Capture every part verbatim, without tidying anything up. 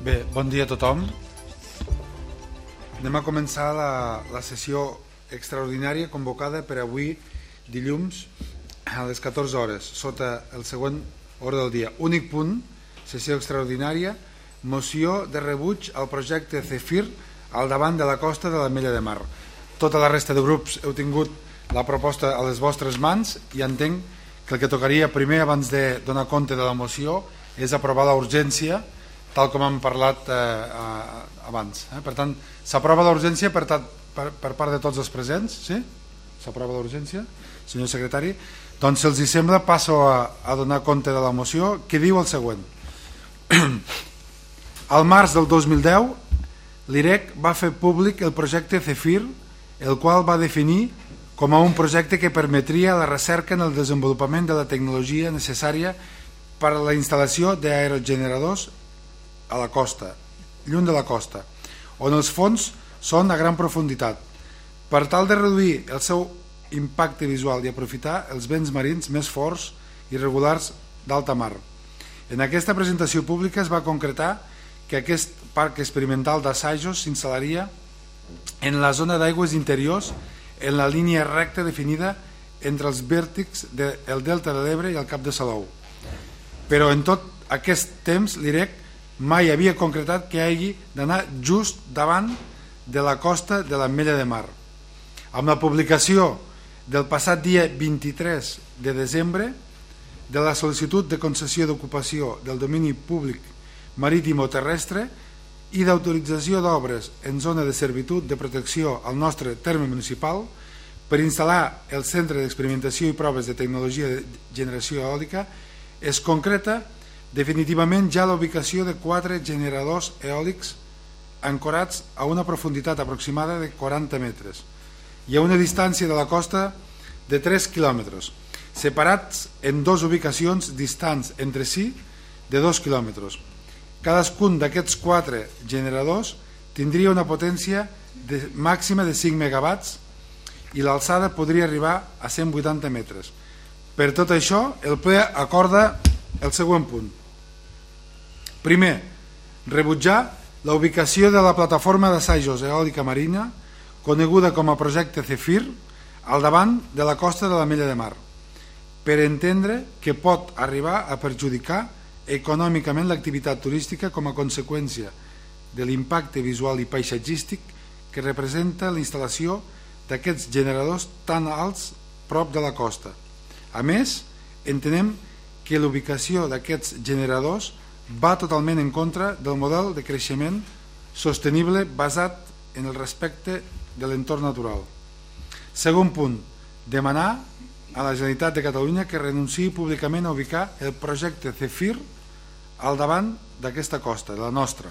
Bé, bon dia a tothom. Anem a començar la, la sessió extraordinària convocada per avui, dilluns, a les catorze hores, sota el següent ordre del dia. Únic punt, sessió extraordinària, moció de rebuig al projecte Zefir al davant de la costa de l'Ametlla de Mar. Tota la resta de grups heu tingut la proposta a les vostres mans i entenc que el que tocaria primer, abans de donar compte de la moció, és aprovar la urgència, tal com hem parlat eh, abans. Eh? Per tant, s'aprova la urgència per, per, per part de tots els presents, sí? S'aprova la urgència, senyor secretari. Doncs, si els hi sembla, passo a, a donar compte de la moció, que diu el següent. Al març del dos mil deu, l'I R E C va fer públic el projecte Zefir, el qual va definir com a un projecte que permetria la recerca en el desenvolupament de la tecnologia necessària per a la instal·lació d'aerogeneradors a la costa, lluny de la costa, on els fons són a gran profunditat, per tal de reduir el seu impacte visual i aprofitar els vents marins més forts i regulars d'alta mar. En aquesta presentació pública es va concretar que aquest parc experimental d'assajos s'instal·laria en la zona d'aigües interiors en la línia recta definida entre els vèrtexs del Delta de l'Ebre i el Cap de Salou. Però en tot aquest temps l'I R E C mai havia concretat que hagi d'anar just davant de la costa de l'Ametlla de Mar. Amb la publicació del passat dia vint-i-tres de desembre de la sol·licitud de concessió d'ocupació del domini públic marítim o terrestre i d'autorització d'obres en zona de servitud de protecció al nostre terme municipal per instal·lar el Centre d'Experimentació i Proves de Tecnologia de Generació Eòlica, es concreta definitivament ja la ubicació de quatre generadors eòlics ancorats a una profunditat aproximada de quaranta metres i a una distància de la costa de tres quilòmetres, separats en dues ubicacions distants entre si de dos quilòmetres. Cadascun d'aquests quatre generadors tindria una potència de, màxima de cinc megawatts i l'alçada podria arribar a cent vuitanta metres. Per tot això, el ple acorda el següent punt. Primer, rebutjar la ubicació de la plataforma d'assajos eòlica marina, coneguda com a projecte Zefir, al davant de la costa de l'Ametlla de Mar, per entendre que pot arribar a perjudicar econòmicament l'activitat turística com a conseqüència de l'impacte visual i paisatgístic que representa la instal·lació d'aquests generadors tan alts prop de la costa. A més, entenem que l'ubicació d'aquests generadors va totalment en contra del model de creixement sostenible basat en el respecte de l'entorn natural. Segon punt, demanar a la Generalitat de Catalunya que renunciï públicament a ubicar el projecte Zefir al davant d'aquesta costa, de la nostra.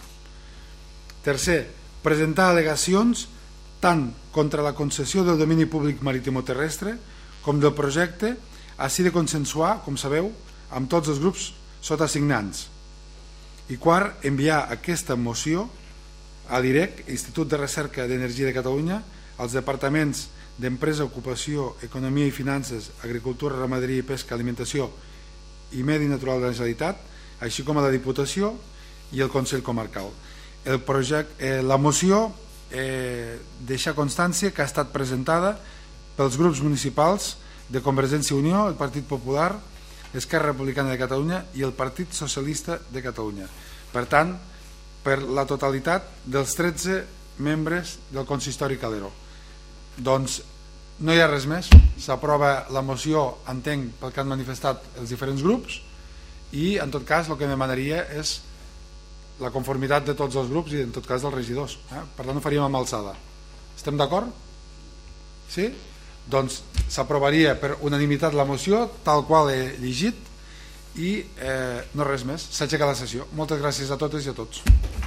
Tercer, presentar al·legacions tant contra la concessió del domini públic marítim o terrestre com del projecte, així de consensuar, com sabeu, amb tots els grups sota signants. I quart, enviar aquesta moció a l'I R E C, Institut de Recerca d'Energia de Catalunya, als departaments d'Empresa, Ocupació, Economia i Finances, Agricultura, Ramaderia i Pesca, Alimentació i Medi Natural de la Generalitat, així com a la Diputació i el Consell Comarcal. El projecte, eh, la moció eh, deixa constància que ha estat presentada pels grups municipals de Convergència i Unió, el Partit Popular, Esquerra Republicana de Catalunya i el Partit Socialista de Catalunya. Per tant, per la totalitat dels tretze membres del consistori Calero. Doncs no hi ha res més, s'aprova la moció, entenc, pel que han manifestat els diferents grups, i en tot cas el que demanaria és la conformitat de tots els grups i en tot cas dels regidors. Eh? Per tant ho faríem amb alçada. Estem d'acord? Sí? Doncs s'aprovaria per unanimitat la moció tal qual he llegit i eh, no res més, s'aixeca la sessió. Moltes gràcies a totes i a tots.